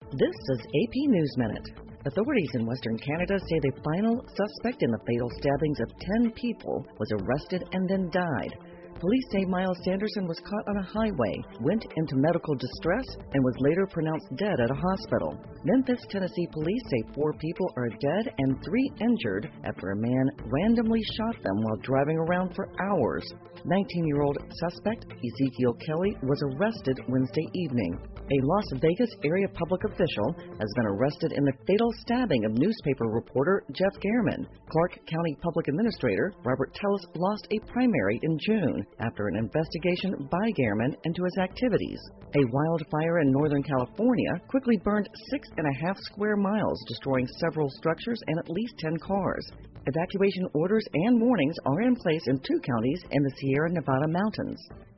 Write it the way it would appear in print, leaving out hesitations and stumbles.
This is AP News Minute. Authorities in Western Canada say the final suspect in the fatal stabbings of 10 people was arrested and then died. Police say Miles Sanderson was caught on a highway, went into medical distress, and was later pronounced dead at a hospital. Memphis, Tennessee police say 4 people are dead and 3 injured after a man randomly shot them while driving around for hours. 19-year-old suspect Ezekiel Kelly was arrested Wednesday evening. A Las Vegas area public official has been arrested in the fatal stabbing of newspaper reporter Jeff Gehrman. Clark County Public Administrator Robert Tellis lost a primary in June after an investigation by Gehrman into his activities. A wildfire in Northern California quickly burned 6.5 square miles, destroying several structures and at least 10 cars. Evacuation orders and warnings are in place in 2 counties in the Sierra Nevada mountains.